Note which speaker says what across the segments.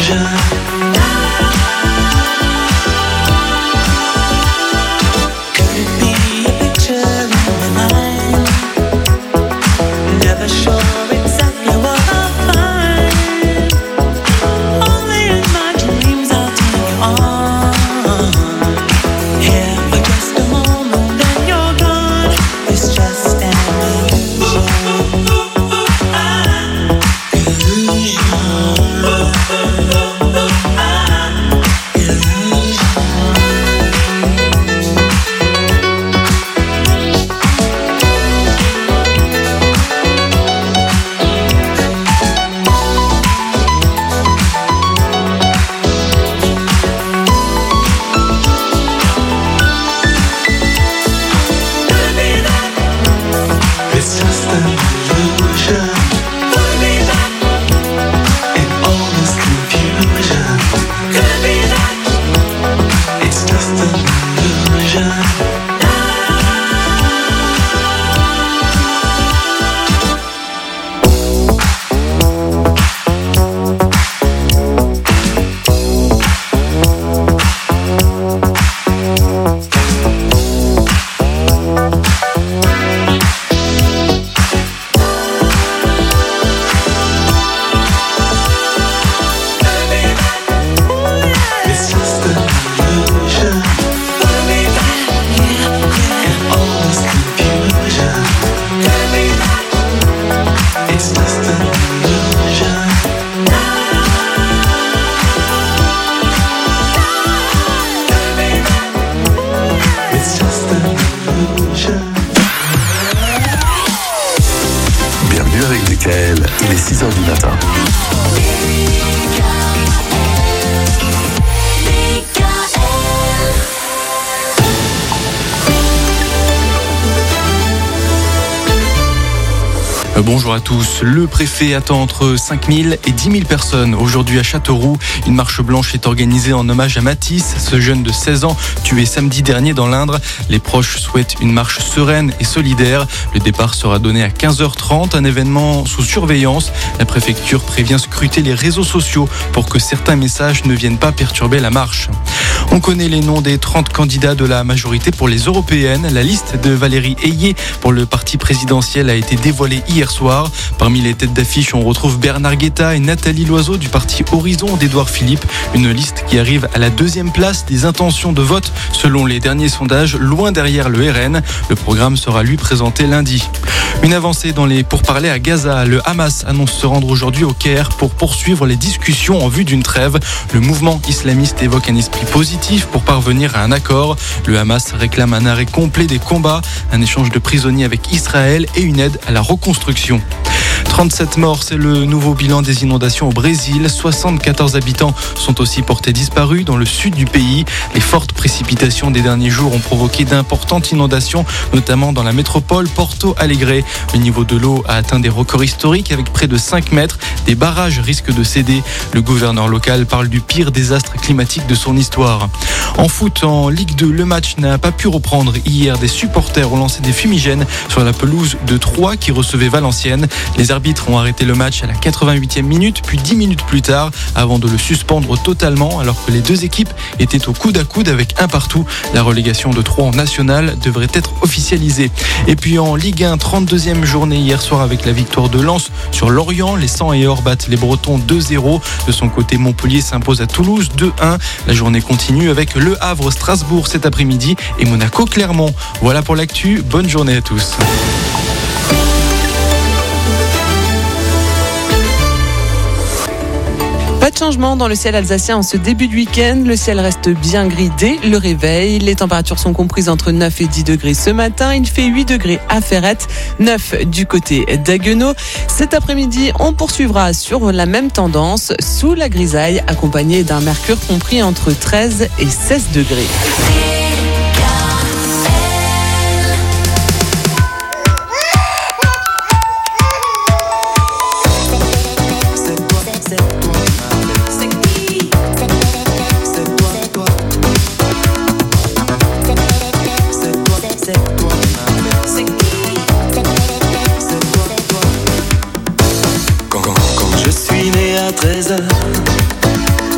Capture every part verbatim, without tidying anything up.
Speaker 1: Il est six heures du matin.
Speaker 2: Bonjour à tous. Le préfet attend entre cinq mille et dix mille personnes. Aujourd'hui à Châteauroux, une marche blanche est organisée en hommage à Mathis, ce jeune de seize ans tué samedi dernier dans l'Indre. Les proches souhaitent une marche sereine et solidaire. Le départ sera donné à quinze heures trente, un événement sous surveillance. La préfecture prévient scruter les réseaux sociaux pour que certains messages ne viennent pas perturber la marche. On connaît les noms des trente candidats de la majorité pour les européennes. La liste de Valérie Ayé pour le parti présidentiel a été dévoilée hier soir. Parmi les têtes d'affiche, on retrouve Bernard Guetta et Nathalie Loiseau du parti Horizon d'Édouard Philippe. Une liste qui arrive à la deuxième place des intentions de vote selon les derniers sondages, loin derrière le R N. Le programme sera lui présenté lundi. Une avancée dans les pourparlers à Gaza. Le Hamas annonce se rendre aujourd'hui au Caire pour poursuivre les discussions en vue d'une trêve. Le mouvement islamiste évoque un esprit positif pour parvenir à un accord. Le Hamas réclame un arrêt complet des combats, un échange de prisonniers avec Israël et une aide à la reconstruction. trente-sept morts, c'est le nouveau bilan des inondations au Brésil. soixante-quatorze habitants sont aussi portés disparus dans le sud du pays. Les fortes précipitations des derniers jours ont provoqué d'importantes inondations, notamment dans la métropole Porto Alegre. Le niveau de l'eau a atteint des records historiques avec près de cinq mètres. Des barrages risquent de céder. Le gouverneur local parle du pire désastre climatique de son histoire. En foot, en Ligue deux, le match n'a pas pu reprendre. Hier, des supporters ont lancé des fumigènes sur la pelouse de Troyes qui recevait Valenciennes. Les arbitres ont arrêté le match à la quatre-vingt-huitième minute, puis dix minutes plus tard, avant de le suspendre totalement, alors que les deux équipes étaient au coude à coude avec un partout. La relégation de Troyes en national devrait être officialisée. Et puis en Ligue un, trente-deuxième journée hier soir avec la victoire de Lens sur Lorient. Les cent et or battent les Bretons deux zéro. De son côté, Montpellier s'impose à Toulouse deux un. La journée continue avec Le Havre, Strasbourg cet après-midi et Monaco, Clermont. Voilà pour l'actu. Bonne journée à tous.
Speaker 3: Pas de changement dans le ciel alsacien en ce début de week-end. Le ciel reste bien gris dès le réveil. Les températures sont comprises entre neuf et dix degrés ce matin. Il fait huit degrés à Ferrette, neuf du côté d'Haguenau. Cet après-midi, on poursuivra sur la même tendance, sous la grisaille, accompagné d'un mercure compris entre treize et seize degrés.
Speaker 4: treize heures,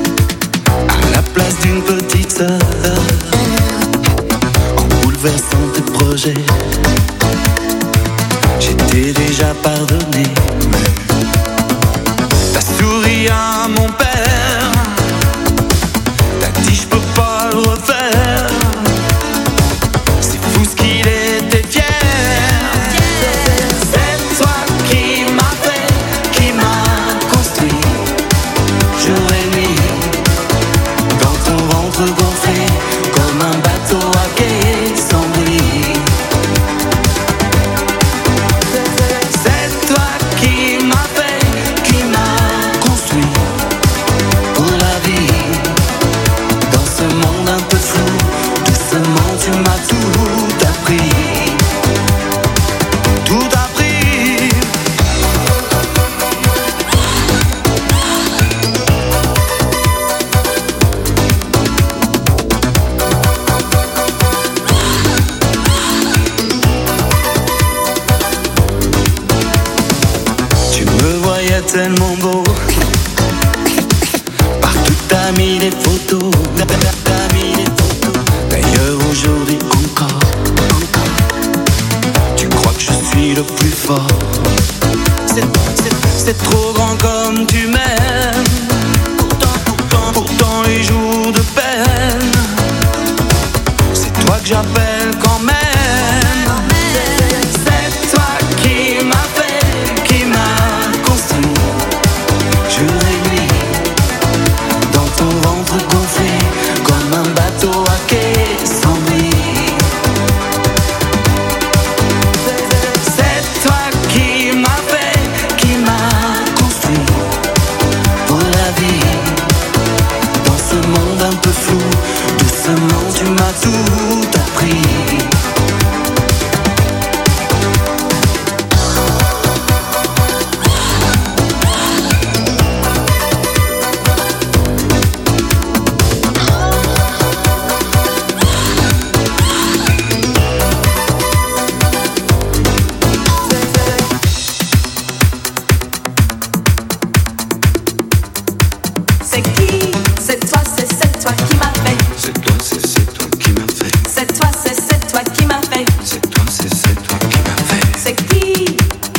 Speaker 4: tellement beau. Partout t'as mis des photos, t'as mis des photos. D'ailleurs aujourd'hui encore, encore. Tu crois que je suis le plus fort. C'est, c'est, c'est trop grand comme tu m'aimes. Pourtant, pourtant, pourtant les jours de peine, c'est toi que j'appelle quand même. C'est toi qui m'as fait, qui m'a construit, jour et nuit, dans ton ventre gonflé, comme un bateau à quai sans bruit. C'est toi qui m'as fait, qui m'a construit, pour la vie, dans ce monde un peu flou, doucement tu m'as tout appris.
Speaker 5: C'est qui? C'est toi, c'est c'est toi qui m'as fait.
Speaker 4: C'est toi, c'est c'est toi qui m'as fait.
Speaker 5: C'est toi, c'est c'est toi qui m'as fait.
Speaker 4: C'est toi, c'est c'est toi qui m'as fait.
Speaker 5: C'est qui?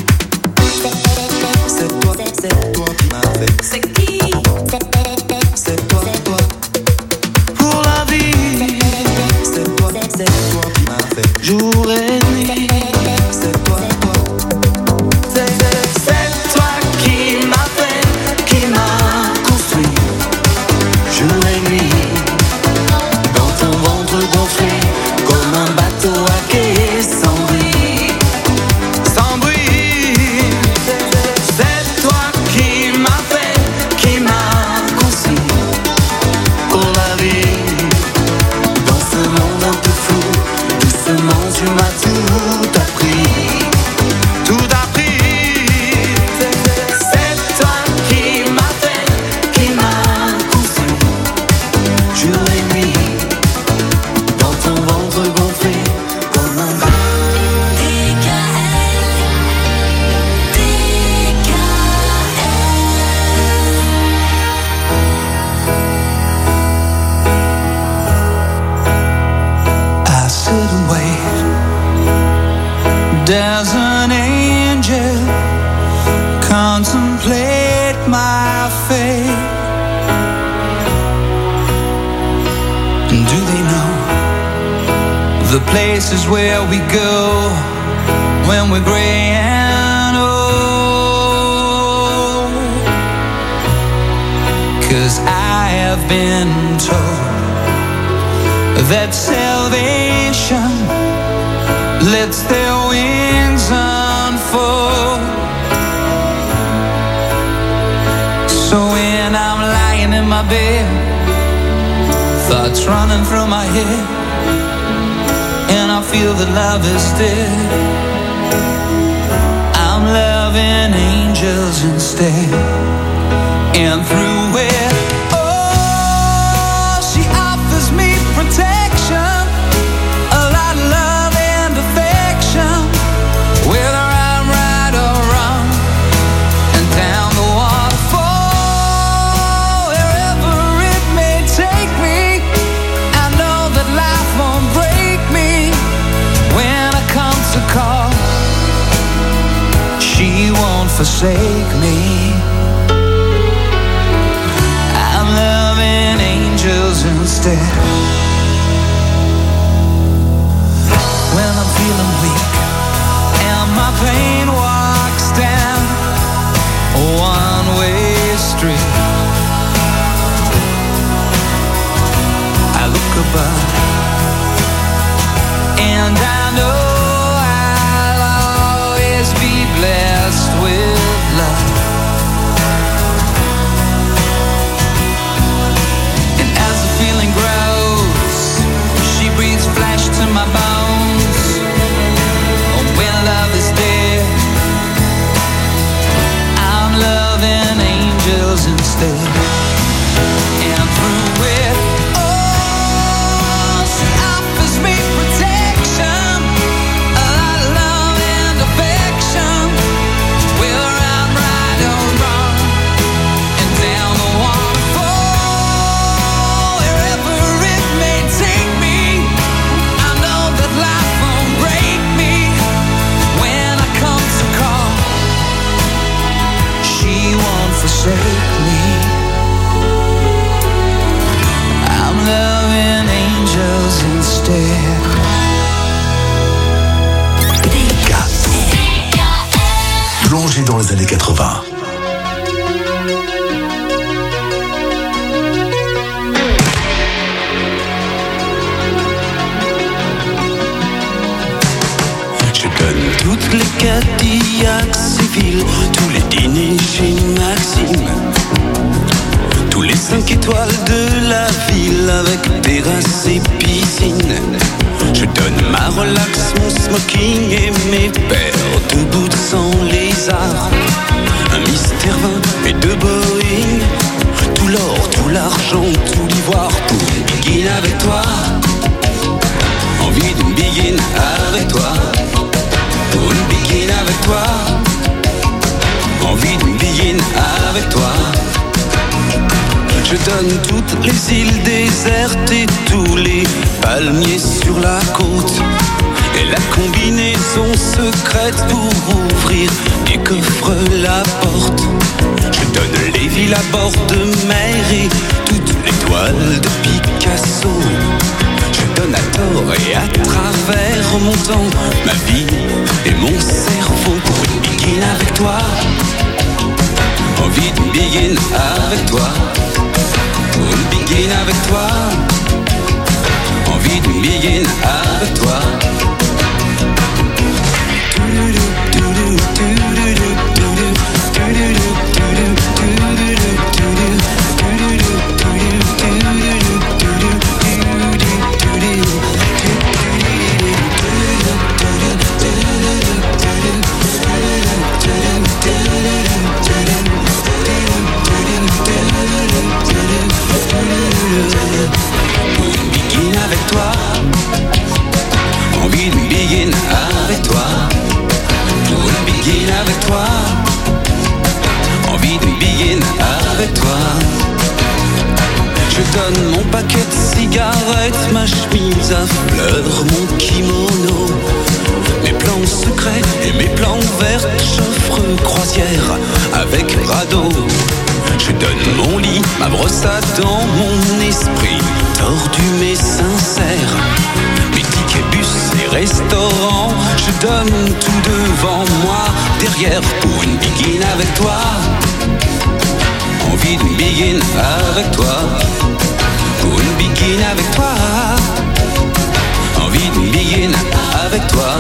Speaker 4: C'est toi, c'est toi qui m'as fait.
Speaker 5: C'est qui?
Speaker 4: C'est toi, toi. Pour la vie. C'est toi, c'est toi qui m'as fait. Jour et nuit. C'est toi, toi. C'est, c'est, c'est toi qui m'as fait, qui m'a construit. Jour et nuit. Dans ton ventre gonflé, comme un bateau à quai sans bruit. Sans bruit. C'est toi qui m'as fait, qui m'a construit. Pour la vie, dans ce monde un peu flou, doucement tu m'as tout appris. Tout appris. C'est toi qui m'as fait, qui m'a construit. Jour et nuit, dans ton ventre gonflé, comme un bateau. I sit and wait. There's an angel contemplate my fate. And do they know the places where we go when we're gray and old? 'Cause I have been told that salvation lets their wings unfold. So when I'm lying in my bed, thoughts running through my head, and I feel that love is dead, I'm loving angels instead. And through it, oh, she offers me protection, a lot of love and affection, whether I'm right or wrong, and down the waterfall, wherever it may take me, I know that life won't break me. When I come to call, she won't forsake me. I'm loving angels instead. When I'm feeling weak and my pain walks down a one-way street, I look above and I know I'll always be blessed with love. And as the feeling grows,
Speaker 1: quatre-vingts.
Speaker 4: Toutes les Cadillacs civiles, tous les dîners chez Maxime, tous les cinq étoiles de la ville avec terrasse et piscine. Je donne ma relax, mon smoking et mes paires de boots sans lézard, un Mister vingt et deux Boeing, tout l'or, tout l'argent, tout l'ivoire pour une begin avec toi. Envie d'une begin avec toi. Pour une begin avec toi. Envie d'une begin avec toi. Je donne toutes les îles désertes et tous les palmiers sur la côte, et la combinaison secrète pour ouvrir des coffres la porte. Je donne les villes à bord de mer et toutes les toiles de Picasso. Je donne à tort et à travers mon temps, ma vie et mon cerveau pour une begin avec toi. Envie d'une begin avec toi. Pour une begin avec toi. Envie d'une begin avec toi. Envie d'une begin avec toi. Pour une begin avec toi. Envie d'une begin avec toi. Je donne mon paquet de cigarettes, ma chemise à fleurs, mon kimono, mes plans secrets et mes plans verts, j'offre croisière avec radeau. Je donne mon lit, ma brosse à dents, mon esprit tordu mais sincère, mes tickets bus et restaurants. Je donne tout devant moi, derrière pour une begin avec toi. Envie d'une begin avec toi. Pour une begin avec toi. Envie d'une begin avec toi.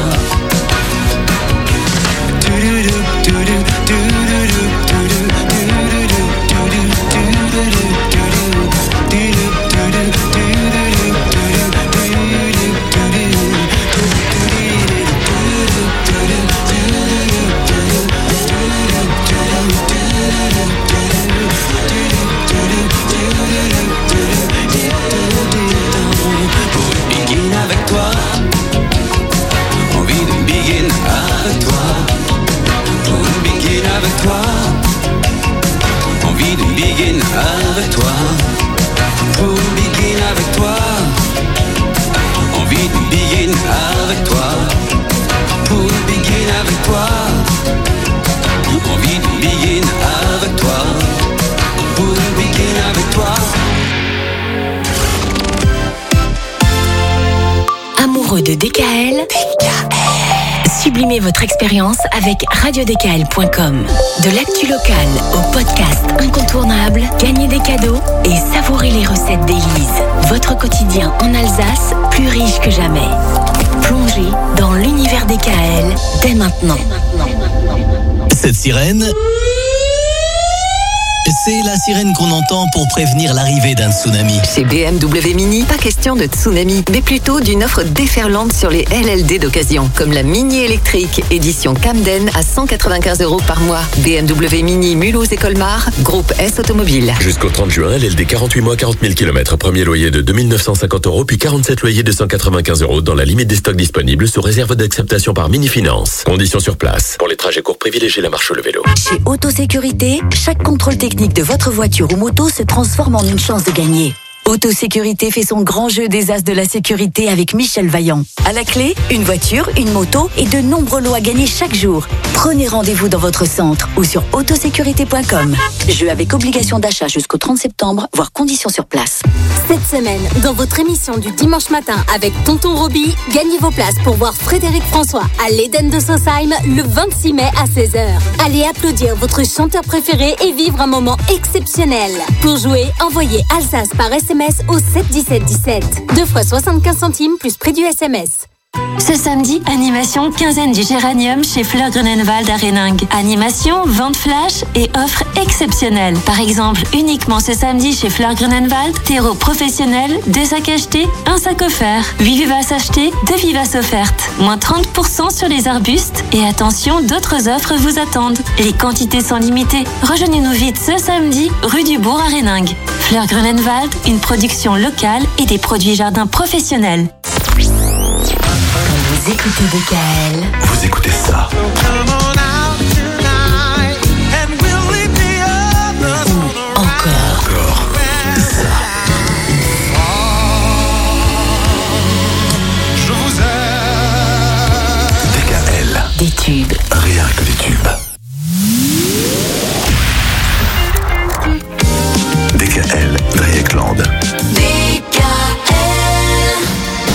Speaker 4: Envie d'une begin avec toi. Pour une begin avec toi. Envie d'une begin avec toi. Pour une begin avec toi. Envie d'une begin avec toi. Pour une begin avec toi.
Speaker 6: Amoureux de D K L, D K L. Sublimez votre expérience avec radio d k l point com. De l'actu locale au podcast incontournable, gagnez des cadeaux et savourez les recettes d'Élise. Votre quotidien en Alsace, plus riche que jamais. Plongez dans l'univers D K L dès maintenant.
Speaker 7: Cette sirène, c'est la sirène qu'on entend pour prévenir l'arrivée d'un tsunami.
Speaker 8: Chez B M W Mini, pas question de tsunami, mais plutôt d'une offre déferlante sur les L L D d'occasion, comme la Mini électrique édition Camden à cent quatre-vingt-quinze euros par mois. B M W Mini Mulhouse et Colmar, groupe S Automobile.
Speaker 9: Jusqu'au trente juin, L L D quarante-huit mois, quarante mille kilomètres. Premier loyer de deux mille neuf cent cinquante euros, puis quarante-sept loyers de cent quatre-vingt-quinze euros dans la limite des stocks disponibles sous réserve d'acceptation par Mini Finance. Conditions sur place. Pour les trajets courts, privilégiez la marche ou le vélo.
Speaker 6: Chez Autosécurité, chaque contrôle technique de votre voiture ou moto se transforme en une chance de gagner. Autosécurité fait son grand jeu des as de la sécurité avec Michel Vaillant. À la clé, une voiture, une moto et de nombreux lots à gagner chaque jour. Prenez rendez-vous dans votre centre ou sur autosécurité point com. Jeu avec obligation d'achat jusqu'au trente septembre, voire conditions sur place.
Speaker 10: Cette semaine, dans votre émission du dimanche matin avec Tonton Roby, gagnez vos places pour voir Frédéric François à l'Éden de Sausheim le vingt-six mai à seize heures. Allez applaudir votre chanteur préféré et vivre un moment exceptionnel. Pour jouer, envoyez Alsace par S M S au sept dix-sept dix-sept. Deux fois soixante-quinze centimes plus prix du S M S.
Speaker 11: Ce samedi, animation quinzaine du Géranium chez Fleur Grunenwald à Réningue. Animation, vente flash et offres exceptionnelles. Par exemple, uniquement ce samedi chez Fleur Grunenwald, terreau professionnel, deux sacs achetés, un sac offert. huit vivaces achetées, deux vivaces offertes. Moins trente pour cent sur les arbustes. Et attention, d'autres offres vous attendent. Les quantités sont limitées. Rejoignez-nous vite ce samedi, rue du Bourg à Réningue. Fleur Grunenwald, une production locale et des produits jardins professionnels.
Speaker 6: Vous écoutez D K L.
Speaker 1: Vous écoutez ça.
Speaker 6: Ou encore.
Speaker 1: Encore. Ça. Je vous aime. D K L.
Speaker 6: Des tubes.
Speaker 1: Rien que des tubes. D K L, Dreieckland.
Speaker 6: D K L.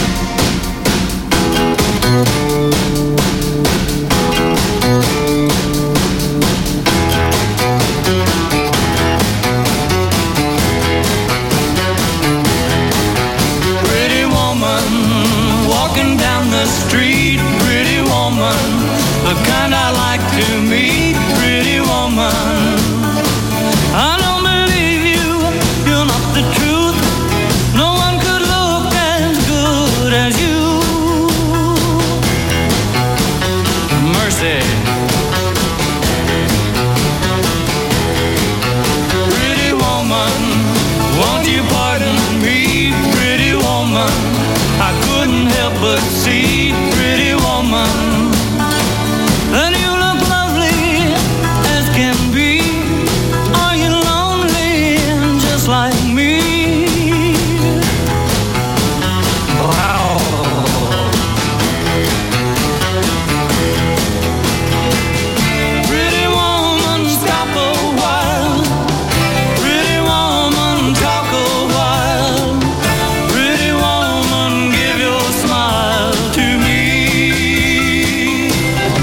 Speaker 4: Pretty woman, walking down the street. Pretty woman, the kind I like to meet. Pretty woman, I don't believe you, you're not the truth. No one could look as good as you. Mercy. Pretty woman, won't you pardon me? Pretty woman, I couldn't help but see. Pretty woman, and you look lovely as can be. Are you lonely just like me? Wow. Pretty woman, stop a while. Pretty woman, talk a while. Pretty woman, give your smile to me.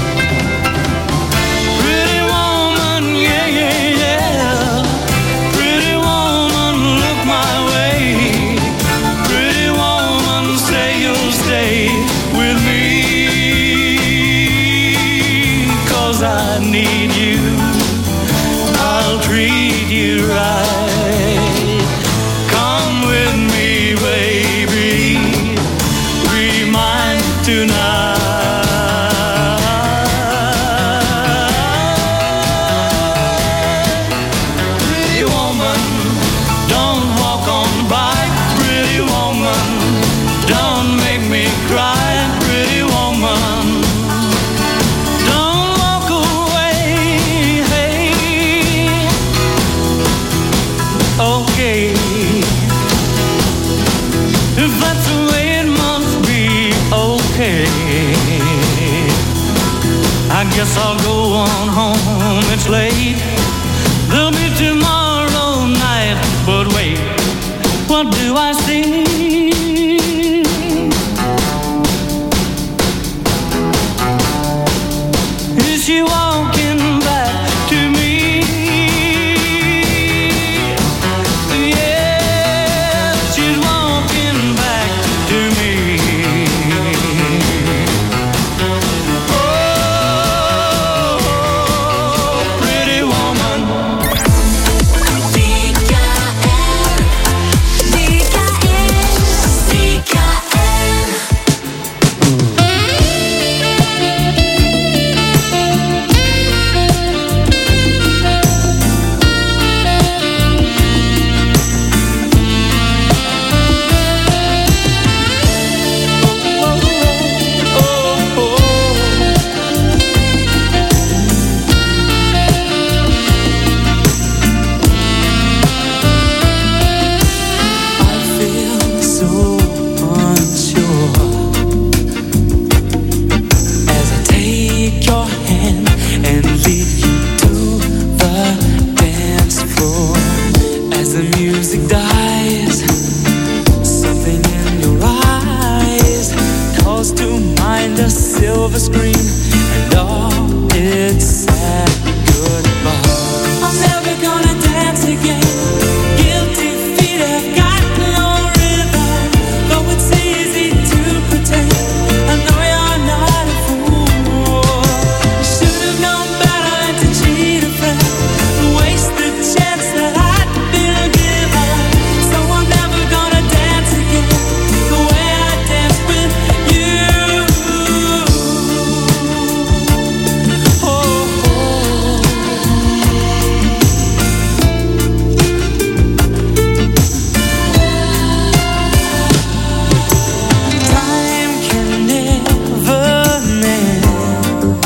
Speaker 4: Pretty woman, yeah, yeah, yeah. Pretty woman, look my way. Pretty woman, say you'll stay with me. 'Cause I need you. I'll treat you right. Come with me, baby. Be mine tonight. Pretty woman, don't walk on by. Pretty woman, don't make me cry. Pretty woman, don't walk away. Hey, okay. If that's the way it must be, okay. I guess I'll go on home, it's late. There'll be tomorrow night, but wait, what do I see? Is she walking back to me? Yeah, she's walking back to me. Oh, pretty woman.
Speaker 6: D K L. D K L.
Speaker 4: silver screen, and all its sad goodbye. I'm never gonna dance again. Guilty feet have got no rhythm, though it's easy to pretend. I know you're not a fool. You should have known better than to cheat a friend and waste the chance that I'd been given. So I'm never gonna dance again the way I danced with you. Oh, oh. Time can never mend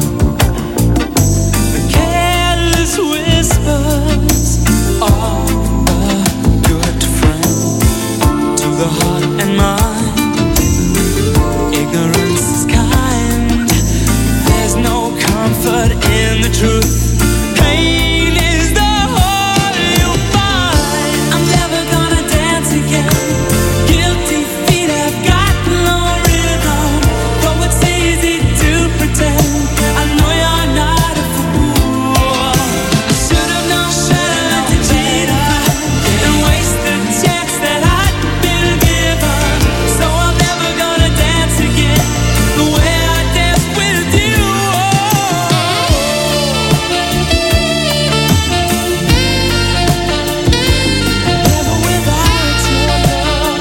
Speaker 4: the careless whispers of a good friend to the heart and mind. Ignorance is kind. There's no comfort in the truth. Pain is the whole you'll find. I'm never gonna dance again. Guilty feet have got no rhythm, though it's easy to pretend. I know you're not a fool. Should have known better than to cheat a friend and waste the chance that I'd been given. So I'm never gonna dance again the way I danced with you. Never without your love.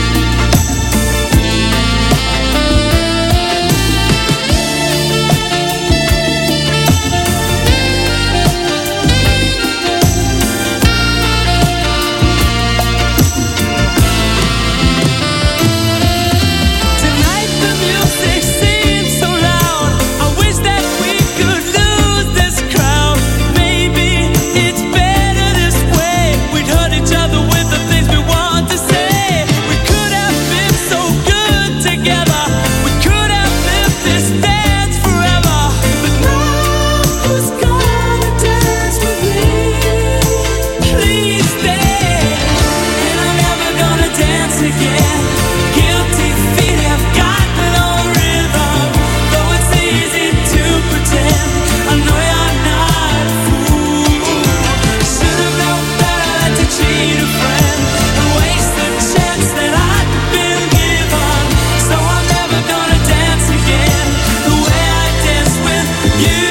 Speaker 4: Tonight the music seems so loud. I wish that we could lose this crowd. Maybe it's better this way. We'd hurt each other with the things we want to say. We could have been so good together. We could have lived this dance forever. But now who's gonna dance with me? Please stay. And I'm never gonna dance again. Guilty feet have got no rhythm, though it's easy to pretend. I know you're not a fool. Should have known better than to cheat a friend and waste the chance that I'd been given. So I'm never gonna dance again the way I danced with you.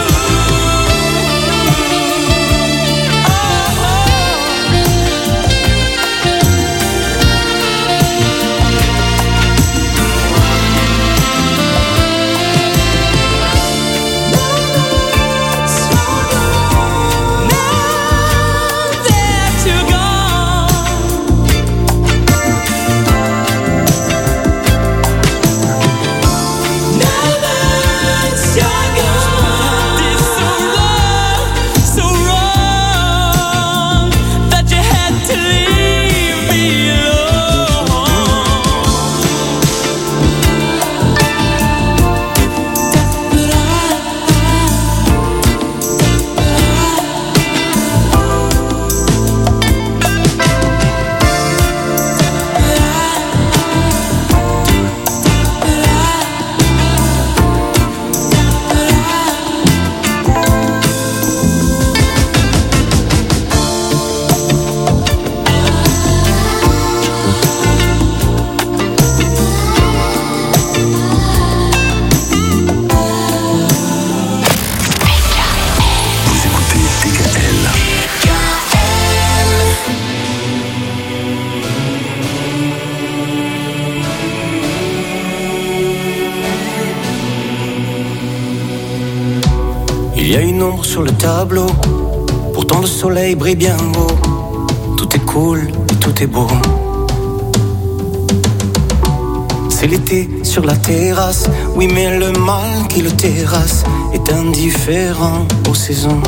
Speaker 4: Now that you're gone, now that you're gone, did so wrong, so wrong that you had to leave me
Speaker 1: Vous écoutez D K L.
Speaker 4: Il y a une ombre sur le tableau, pourtant le soleil brille bien haut. Tout est cool et tout est beau. C'est l'été sur la terrasse, oui mais le mal qui le terrasse est indifférent aux saisons.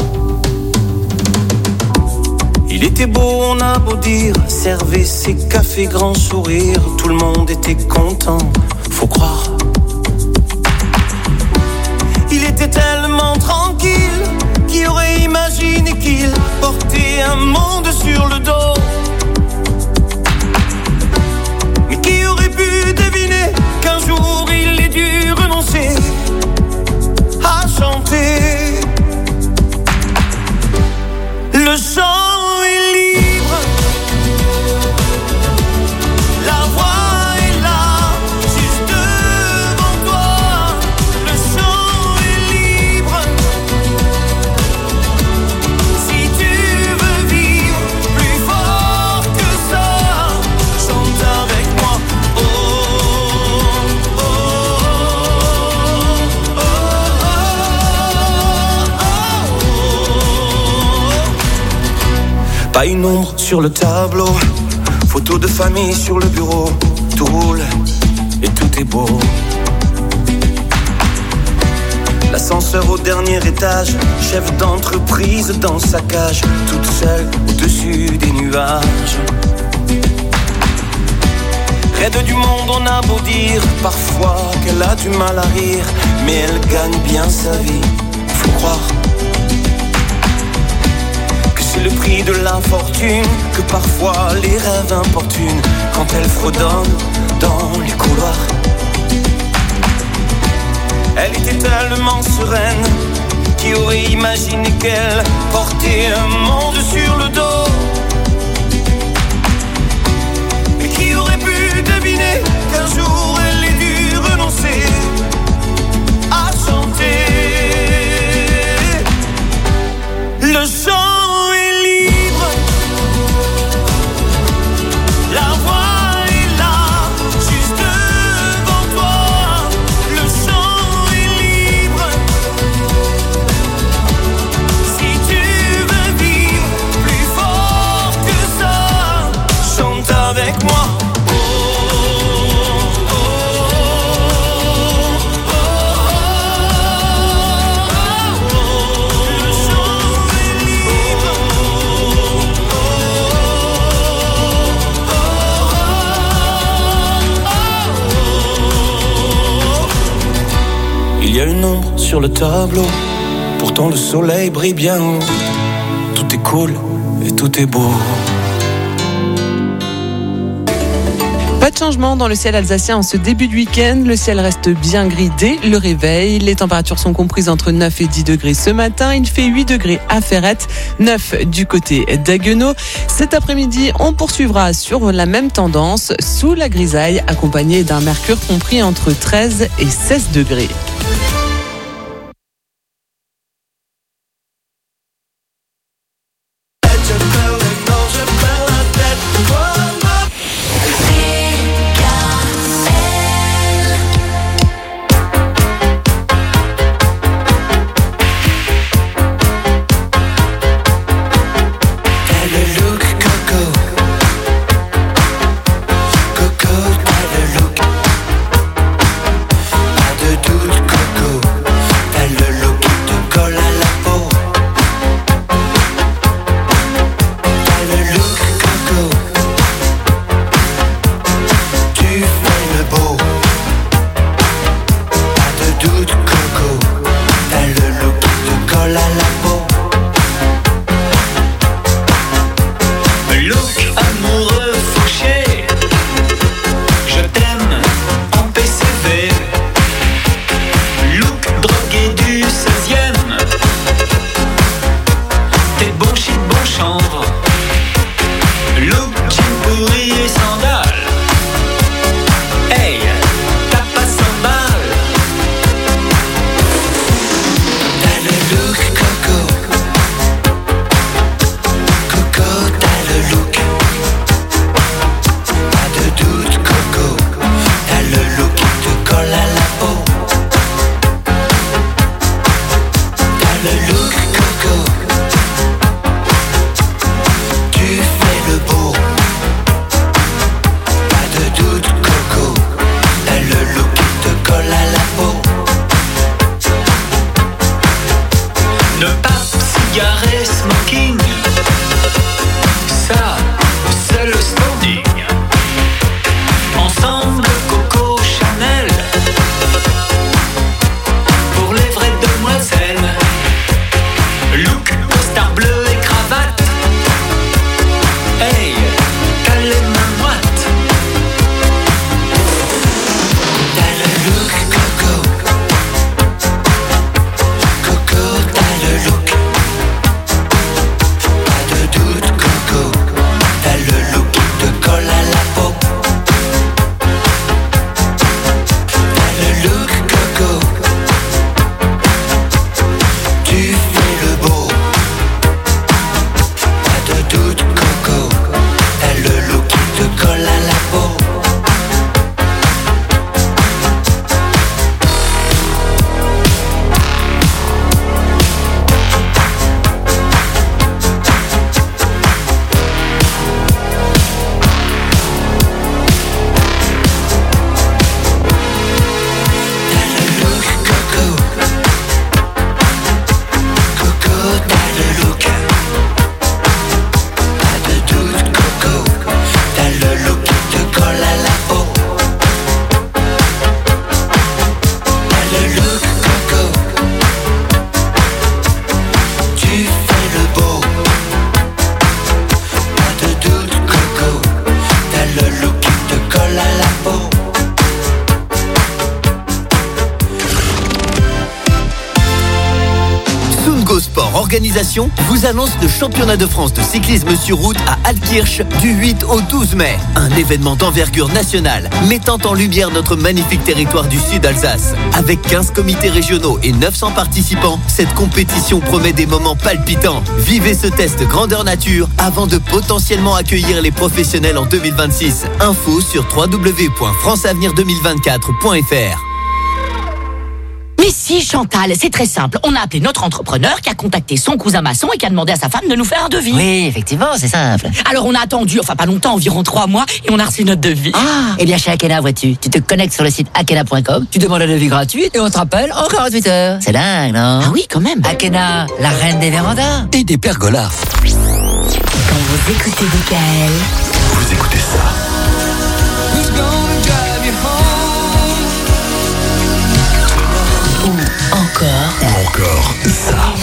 Speaker 4: Il était beau, on a beau dire, servait ses cafés grand sourire, tout le monde était content, faut croire. Il était tellement tranquille, qui aurait imaginé qu'il portait un monde sur le dos. Mais qui aurait pu deviner qu'un jour il ait dû Pas une ombre sur le tableau, photo de famille sur le bureau. Tout roule et tout est beau. L'ascenseur au dernier étage, chef d'entreprise dans sa cage, toute seule au-dessus des nuages. Raide du monde, on a beau dire parfois qu'elle a du mal à rire, mais elle gagne bien sa vie, faut croire que c'est le prix de la fortune, que parfois les rêves importunent quand elle fredonne dans les couloirs. Elle était tellement sereine, qui aurait imaginé qu'elle portait un monde sur le dos? Et qui aurait pu deviner qu'un jour elle ait dû renoncer à chanter? Le chant est libre, la voix est là, juste devant toi. Le chant est libre, si tu veux vivre plus fort que ça, chante avec moi. Il y a une ombre sur le tableau, pourtant le soleil brille bien haut. Tout est cool et tout est beau.
Speaker 3: Pas de changement dans le ciel alsacien en ce début de week-end. Le ciel reste bien gris dès le réveil. Les températures sont comprises entre neuf et dix degrés ce matin. Il fait huit degrés à Ferrette, neuf du côté d'Haguenau. Cet après-midi, on poursuivra sur la même tendance, sous la grisaille, accompagné d'un mercure compris entre treize et seize degrés.
Speaker 4: Coco, t'as le look.
Speaker 12: l'organisation vous annonce le championnat de France de cyclisme sur route à Altkirch du huit au douze mai. Un événement d'envergure nationale mettant en lumière notre magnifique territoire du Sud Alsace. Avec quinze comités régionaux et neuf cents participants, cette compétition promet des moments palpitants. Vivez ce test grandeur nature avant de potentiellement accueillir les professionnels en deux mille vingt-six. Info sur w w w point france avenir deux mille vingt-quatre point f r.
Speaker 13: Mais si, Chantal, c'est très simple. On a appelé notre entrepreneur qui a contacté son cousin maçon et qui a demandé à sa femme de nous faire un devis.
Speaker 14: Oui, effectivement, c'est simple.
Speaker 13: Alors on a attendu, enfin pas longtemps, environ trois mois, et on a reçu notre devis.
Speaker 14: Ah, eh bien chez Akena, vois-tu, tu te connectes sur le site akena point com, tu demandes un devis gratuit et on te rappelle en quarante-huit heures. C'est dingue, non?
Speaker 13: Ah oui, quand même.
Speaker 14: Akena, la reine des vérandas et des pergolas.
Speaker 6: Quand vous écoutez D K L,
Speaker 1: Vous écoutez ça.
Speaker 6: ou encore
Speaker 1: Ou encore ça.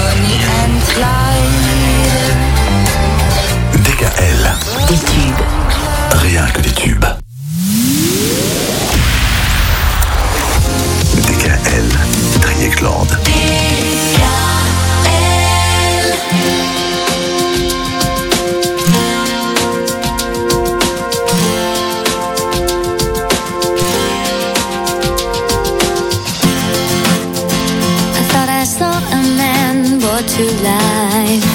Speaker 1: D K L.
Speaker 6: des tubes.
Speaker 1: Rien que des tubes. D K L. Triekland.
Speaker 15: To life,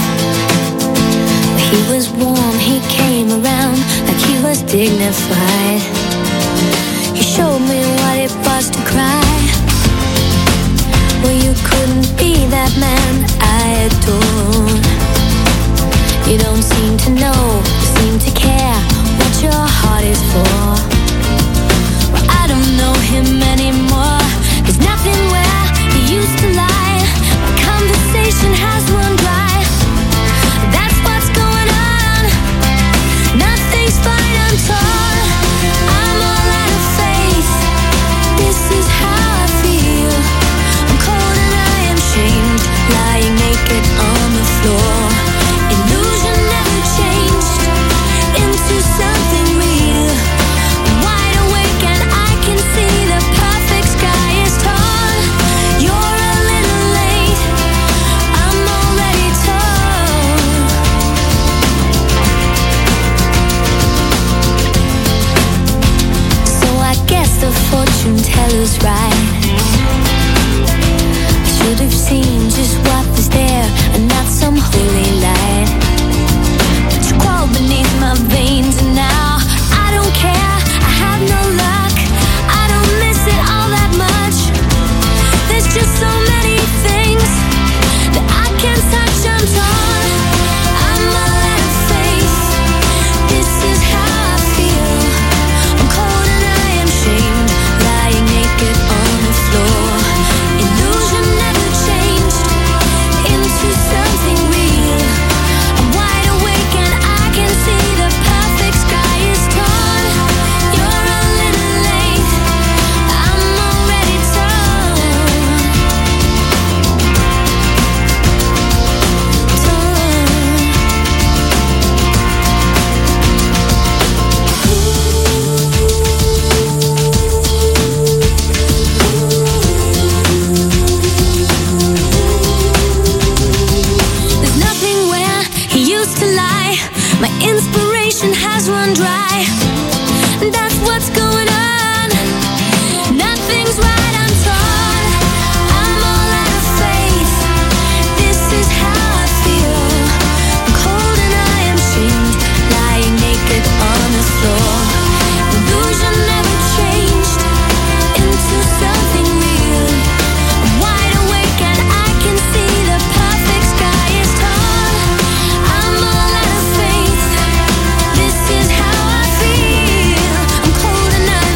Speaker 15: he was warm, he came around like he was dignified. He showed me what it was to cry. Well, you couldn't be that man I adore. You don't seem to know, seem to care what your heart is for. Well, I don't know him anymore. There's nothing where he used to lie. Conversation has run dry. That's what's going on. Nothing's fine, I'm torn. I'm all out of faith. This is how I feel. I'm cold and I am shamed, lying naked on the floor. Illusion never changed into something real. I'm wide awake and I can see the perfect sky is torn. You're a little late. The fortune teller's right. I should have seen just what was there and not some holy light. But you crawled beneath my veins and now I don't care. I have no luck. I don't miss it all that much. There's just so many things that I can't touch. I'm torn. I'm all out of faith. This is how I feel. I'm cold and I am shamed, lying naked on the floor. Illusion never changed into something real. I'm wide awake and I can see the perfect sky is torn. You're a little late. I'm already torn. There's nothing where he used to lie. My inspiration has run dry. That's what's going on. Nothing's right, I'm torn. I'm all out of faith. This is how I feel. I'm cold and I am shamed, lying naked on the floor. Illusion never changed into something real. I'm wide awake and I can see the perfect sky is torn. I'm all out of faith. This is how I feel. I'm cold and I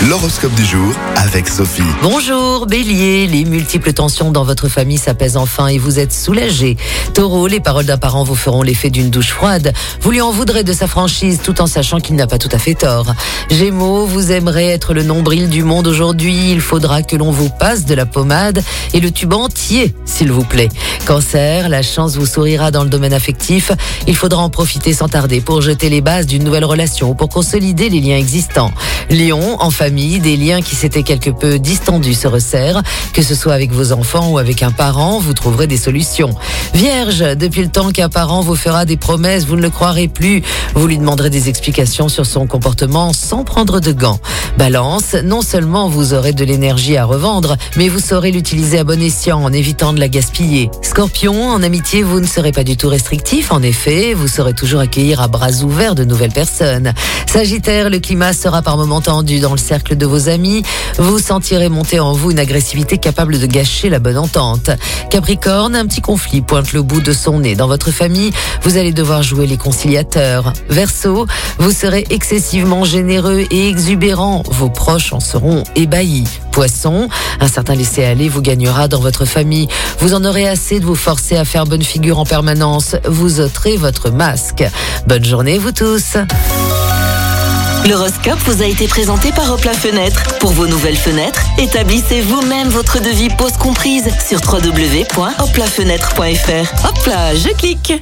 Speaker 1: L'horoscope du jour avec Sophie.
Speaker 16: Bonjour Bélier, les multiples tensions dans votre famille s'apaisent enfin et vous êtes soulagé. Taureau, les paroles d'un parent vous feront l'effet d'une douche froide. Vous lui en voudrez de sa franchise tout en sachant qu'il n'a pas tout à fait tort. Gémeaux, vous aimerez être le nombril du monde aujourd'hui. Il faudra que l'on vous passe de la pommade et le tube entier, s'il vous plaît. Cancer, la chance vous sourira dans le domaine affectif. Il faudra en profiter sans tarder pour jeter les bases d'une nouvelle relation ou pour consolider les liens existants. Lion, en famille, des liens qui s'étaient quelque peu distendus se resserrent. Que ce soit avec vos enfants ou avec un parent, vous trouverez des solutions. Vierge, depuis le temps qu'un parent vous fera des promesses, vous ne le croirez plus. Vous lui demanderez des explications sur son comportement sans prendre de gants. Balance, non seulement vous aurez de l'énergie à revendre, mais vous saurez l'utiliser à bon escient en évitant de la gaspiller. Scorpion, en amitié, vous ne serez pas du tout restrictif. En effet, vous saurez toujours accueillir à bras ouverts de nouvelles personnes. Sagittaire, le climat sera par moments tendu dans le cercle de vos amis. Vous sentirez monter en vous une agressivité capable de gâcher la bonne entente. Capricorne, un petit conflit pointe le bout de son nez dans votre famille. Vous allez devoir jouer les conciliateurs. Verseau, vous serez excessivement généreux et exubérant. Vos proches en seront ébahis. Poisson, un certain laisser-aller vous gagnera dans votre famille. Vous en aurez assez de vous forcer à faire bonne figure en permanence. Vous ôterez votre masque. Bonne journée vous tous.
Speaker 17: L'horoscope vous a été présenté par Hopla Fenêtre. Pour vos nouvelles fenêtres, établissez vous-même votre devis pose comprise sur w w w point hopla fenêtre point f r. Hop là, je clique.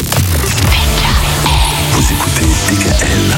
Speaker 1: Vous écoutez D K L.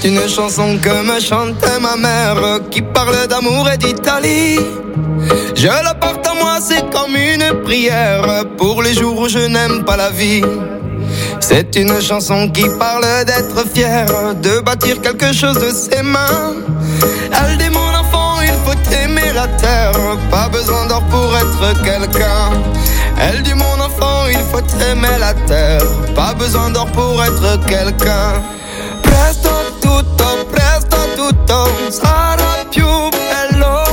Speaker 18: C'est une chanson que me chantait ma mère, qui parle d'amour et d'Italie. Je la porte à moi, c'est comme une prière pour les jours où je n'aime pas la vie. C'est une chanson qui parle d'être fier, de bâtir quelque chose de ses mains. Elle dit mon enfant, il faut aimer la terre, pas besoin d'or pour être quelqu'un. Elle dit mon enfant, il faut aimer la terre, pas besoin d'or pour être quelqu'un. Presto tutto, presto tutto sarà più bello.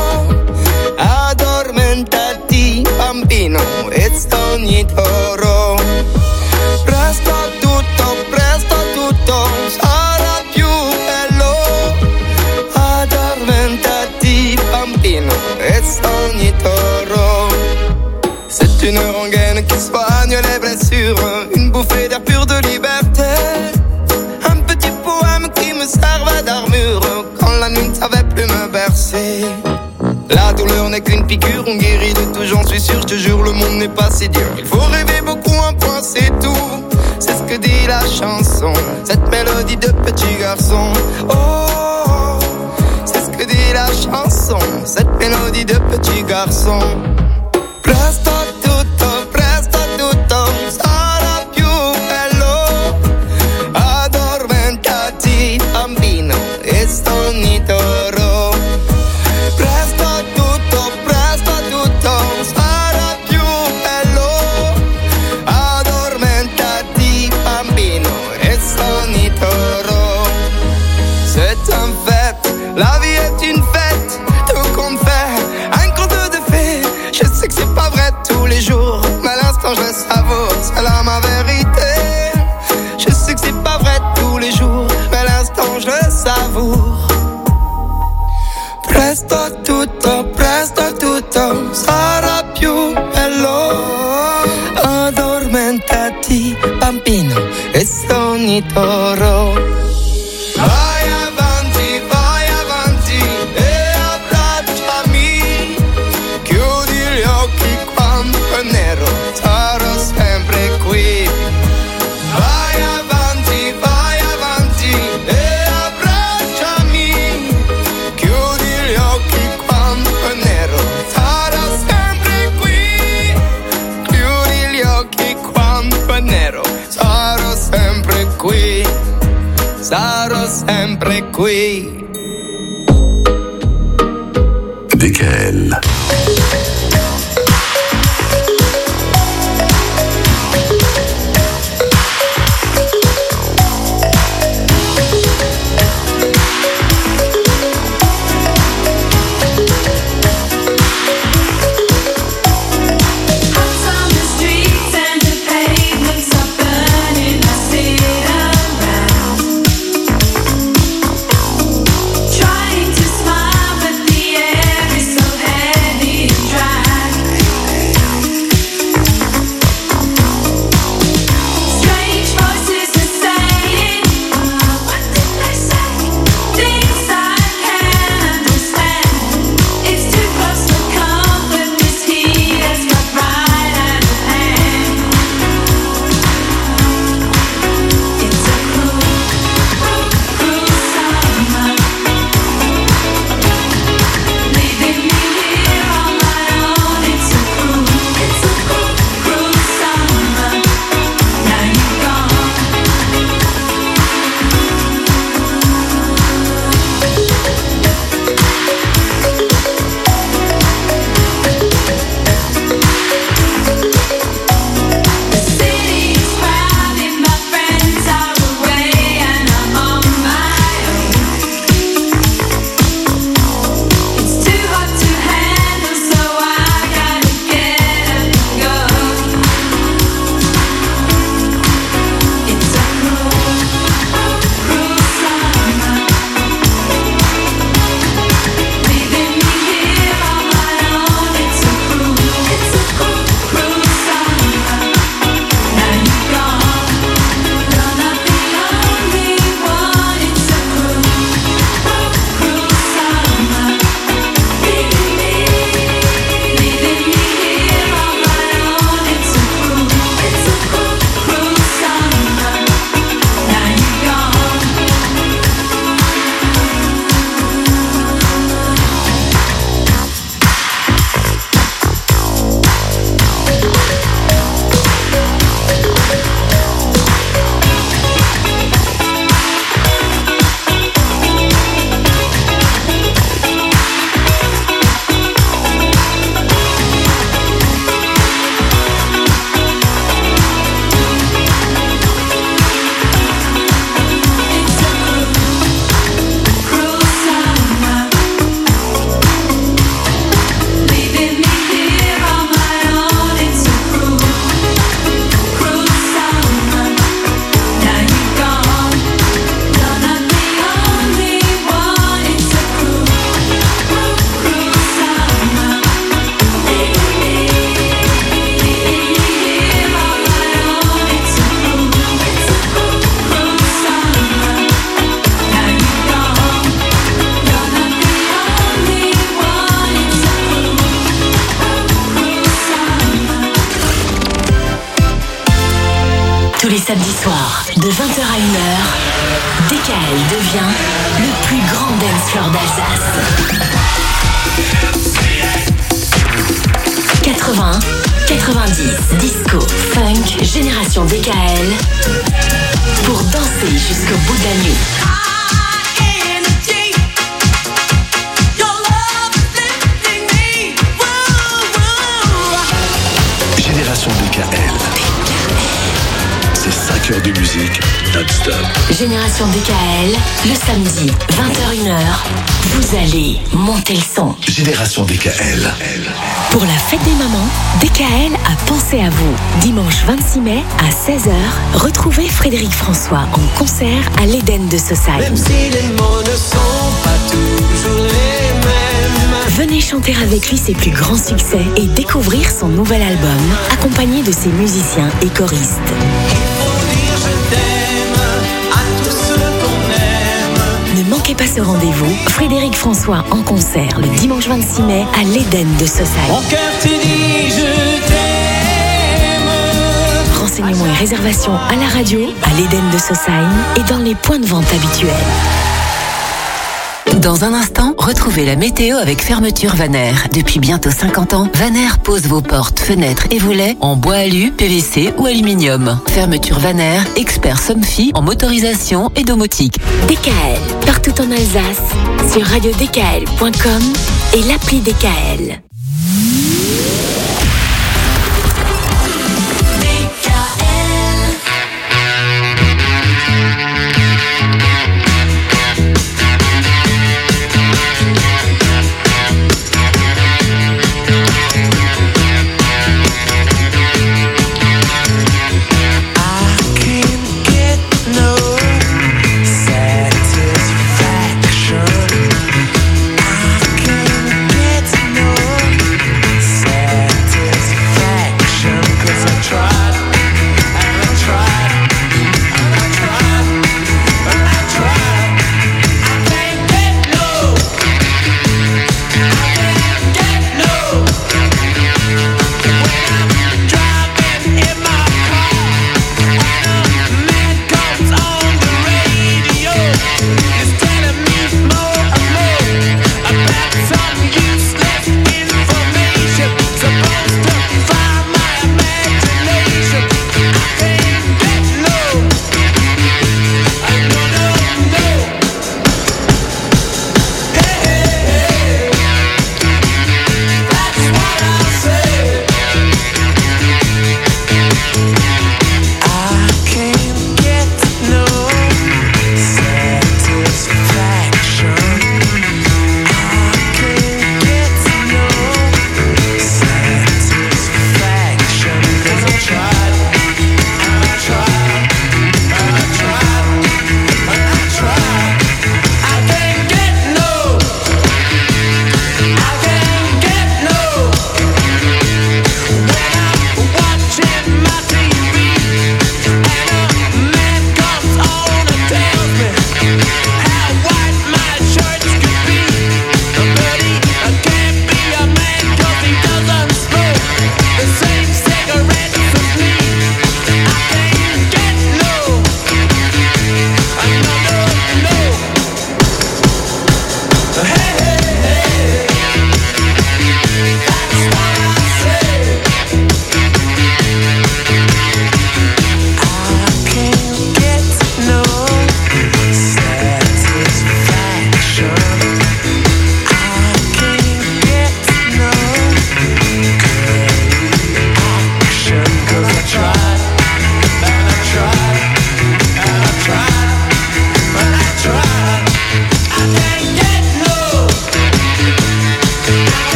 Speaker 18: Addormentati bambino e sogni d'oro. Presto tutto, presto tutto sarà più bello. Addormentati bambino e sogni d'oro. C'est une rengaine qui soigne les blessures, une bouffée d'air pur de liberté. Un petit poème qui me servait d'armure quand la nuit ne savait plus me bercer. La douleur n'est qu'une piqûre, on guérit de tout, j'en suis sûr, je te jure, le monde n'est pas si dur. Il faut rêver beaucoup, un point c'est tout. C'est ce que dit la chanson, cette mélodie de petit garçon. Oh, c'est ce que dit la chanson, cette mélodie de petit garçon. Presto tutto, presto tutto sarà più bello. Addormentati bambino e sogni d'oro. Presto tutto, presto tutto sarà più bello. Addormentati bambino e sogni d'oro. C'est un fait, la vie est une fête, tout compte fait, un conte de fées. Je sais que c'est pas vrai tous les jours, mais à l'instant je le savoure, c'est là ma vérité. Je sais que c'est pas vrai tous les jours, mais à l'instant je le savoure. Presto tutto, presto tutto sarà più bello. Addormentati bambino e sogni d'oro. Vai avanti, vai avanti e abbracciami. Chiudi gli occhi quando è nero, sarò sempre qui. Vai avanti, vai avanti e abbracciami. Chiudi gli occhi quando è nero, sarò sempre qui. Chiudi gli occhi quando è nero, sarò sempre qui. Sarò sempre qui.
Speaker 1: D K L.
Speaker 15: Trying to smile, but the air is so heavy and dry.
Speaker 6: les samedis soirs, de vingt heures à une heure, D K L devient le plus grand dance floor d'Alsace. quatre-vingts, quatre-vingt-dix, disco, funk, génération D K L, pour danser jusqu'au bout de la nuit.
Speaker 1: Génération D K L. C'est cinq heures de musique non-stop.
Speaker 6: Génération D K L, le samedi, vingt heures une heure, vous allez monter le son.
Speaker 1: Génération D K L.
Speaker 6: Pour la fête des mamans, D K L a pensé à vous. Dimanche vingt-six mai à seize heures, retrouvez Frédéric François en concert à l'Éden de Saussaye.
Speaker 4: Même si les mots ne sont pas toujours les mêmes.
Speaker 6: Venez chanter avec lui ses plus grands succès et découvrir son nouvel album, accompagné de ses musiciens et choristes. Ne manquez pas ce rendez-vous. Frédéric François en concert le dimanche vingt-six mai à l'Éden de Saussaye.
Speaker 4: Mon cœur te dit je t'aime.
Speaker 6: Renseignements et réservations à la radio, à l'Éden de Saussaye et dans les points de vente habituels.
Speaker 8: Dans un instant, retrouvez la météo avec Fermeture Vaner. Depuis bientôt cinquante ans, Vaner pose vos portes, fenêtres et volets en bois alu, P V C ou aluminium. Fermeture Vaner, expert Somfy en motorisation et domotique.
Speaker 6: D K L, partout en Alsace, sur radio d k l point com et l'appli D K L.